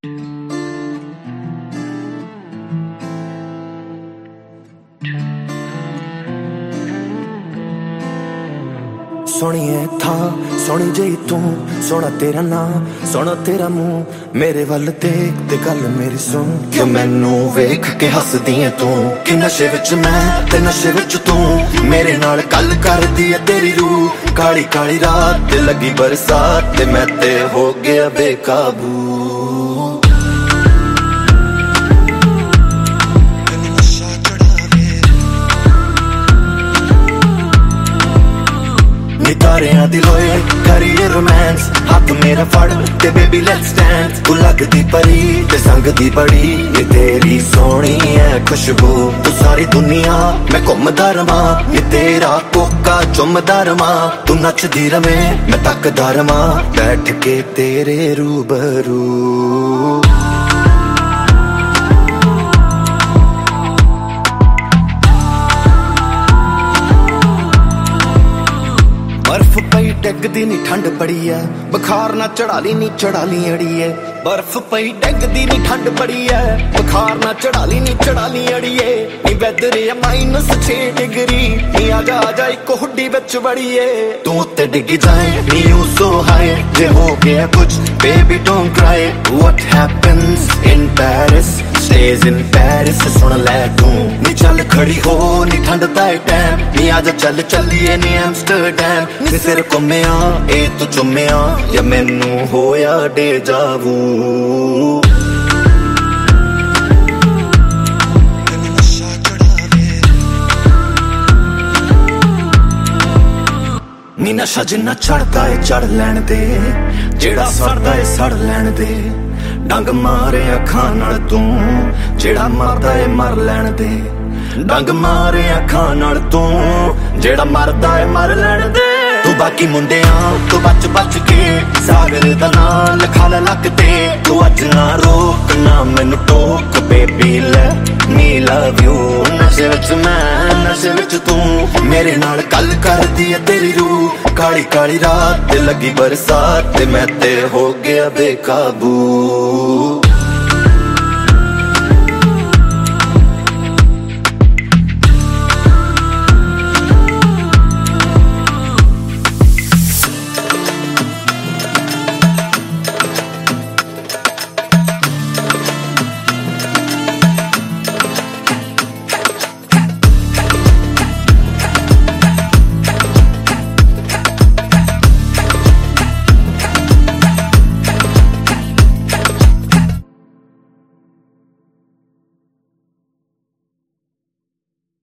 सोहणीए थां सोहनी जही तू, सोहना तेरा नां सोहना तेरा मुंह, मेरे वल देख ते गल मेरी सुन। क्यों मैनू वेख के हसदी है तू, कि नशे विच मैं ते नशे विच तू, मेरे नाल गल करदी है तेरी रूह। काली काली रात ते लगी बरसात ते मैं ते हो गया बेकाबू। तारियां दी लोए करिए रोमांस, हाथ मेरा फड़ ते बेबी लेट्स डांस। तू लगदी परी ते संगदी बड़ी, ये तेरी सोहनी है खुशबू। तू सारी दुनिया मैं घुमदा रवां, ये तेरा कोका चुमदा रवां। तू नचदी रवे मैं तकदा रवां, बैठ के तेरे रूबरू। बर्फ पई डिगदी नी ठंड बड़ी है, बुखार ना चढ़ा ली नी चढ़ा ली अड़िए। बर्फ पई डिगदी नी ठंड बड़ी है, बुखार ना चढ़ा ली नी चढ़ा ली अड़िए। नी वैदर है -6 डिग्री, नी आजा आजा इक हुड्डी विच बड़िए। तू उत्ते डिग जाए नी यू सो हाई, जे हो गया कुछ baby don't cry. What happens in Paris stays in Paris, सुन लै तू। नी चल खड़ी हो नी ठंड दा टाइम, नी आजा चल चलिए नी एम्स्टरडैम। नी सिर घुम्मिया ए तू चुम्मिया, या मैनू होया डेजावू। नी नशा जिन्ना चढ़दा है चढ़ लैण दे, जेड़ा सड़दा है सड़ लैण दे। डंग मारे अखां नाल तू, जेड़ा मरदा है मर लैण दे। डंग मारे अखां नाल तू, जेड़ा मरदा है मर लैण दे। तू बाकी मुंडियां तू बच बच के, सागर दा नां लिखा लै लक ते। तू अज ना रोक ना मैनू टोक, बेबी ले मी लव यू। नशे विच मैं नशे विच तू, मेरे नाल गल करदी है तेरी रूह। काली काली रात ते लगी बरसात ते मैं ते हो गया बेकाबू।